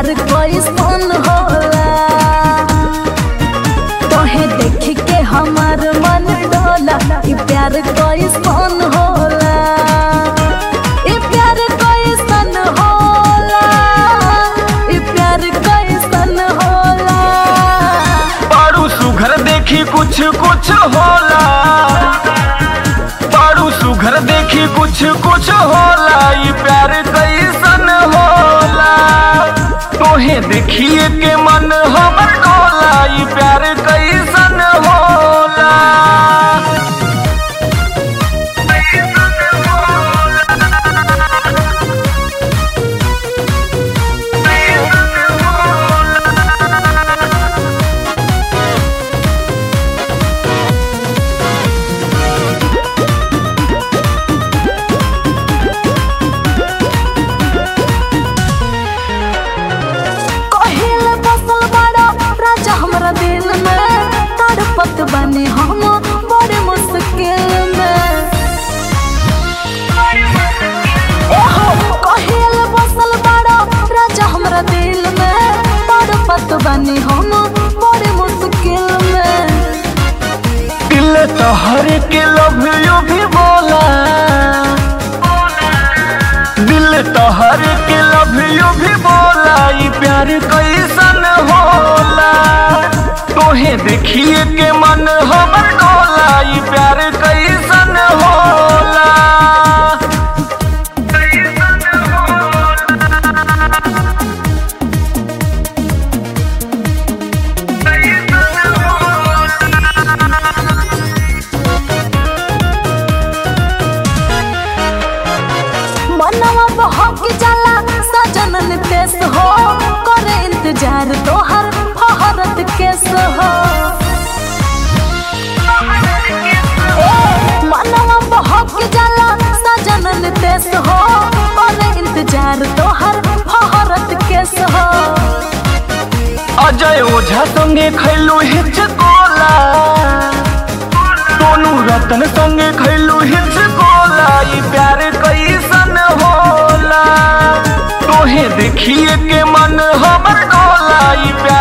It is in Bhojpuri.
प्यार कैसन होला। तोहे देख के हमार मन डोला, ई प्यार कैसन होला, ई प्यार कैसन होला, ई प्यार कैसन होला। बारू सुघर देखी कुछ कुछ होला, बारू सुघर देखी कुछ कुछ होला, ई प्यार कैसन होला। तोहे देखिए के मन हमर डोला, ई प्यार कैसन होला। तड़पत बने हम बड़े मुश्किल में, कहेल बसल बड़ा राजा हमरा दिल में। तड़पत बने हम बड़े मुश्किल में। दिल तोहर के लव यू भी बोला, दिल तोहर के लव यू भी बोला, ई प्यार कैसन होला। तोहे देखिए के मन हमर डोला, ई प्यार कैसन होला। मनवा बहक जाला सजन नितेश हो, करे इंतजार तोहर फहरत केस हो। मनवा बहक जाला सजन नितेश हो, करे इंतजार तोहर फहरत केस हो। अजय ओझा संगे खैलू हिचकोला, दोनों रतन संगे खैलू हिचकोला, ई प्यार कैसन होला। तोहे देखिए के मन हमर डोला, ई प्यार